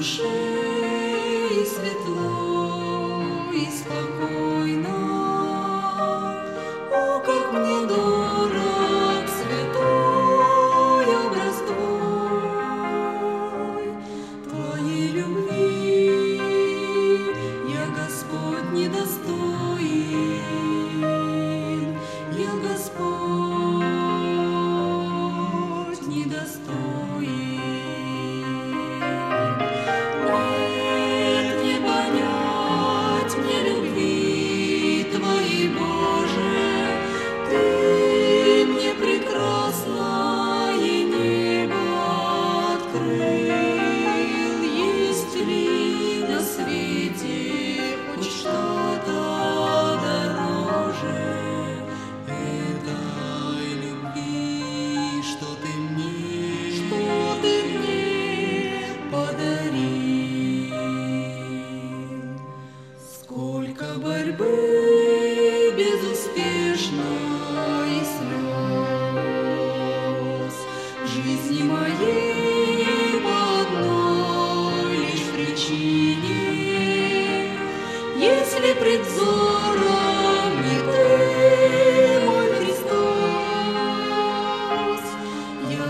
душе и светло, и спокойно. О, как мне дорог святой образ Твоей любви, я, Господь, недостоин, я, Господь, недостоин. Нет, не понять мне любви Твоей, Боже, Ты мне прекрасное небо открыл. Есть ли на свете хоть что-то дороже этой любви, что Ты мне подарил? Сколько борьбы безуспешной и слез в жизни моей по одной лишь причине. Если пред взором не Ты, мой Христос, я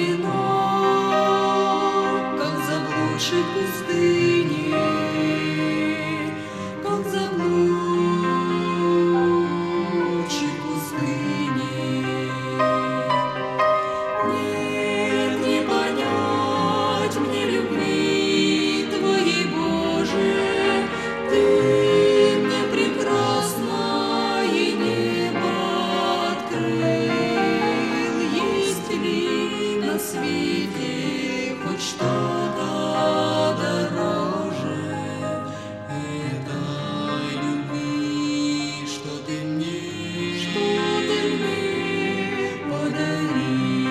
одинок, как заблудший в пустыне, как заблудший в пустыне. Нет, не понять мне любви Твоей, Боже, Ты мне прекрасное небо открыл. Есть ли на свете хоть что-то дороже этой любви, что Ты мне подарил?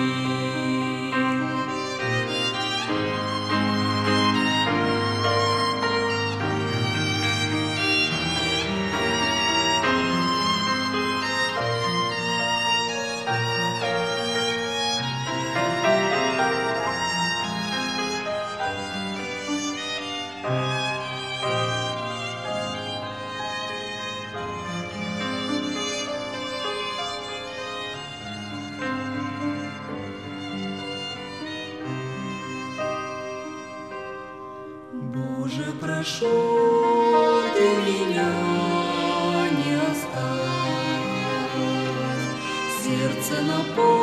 Боже, прошу, Ты меня не оставь, сердце наполнено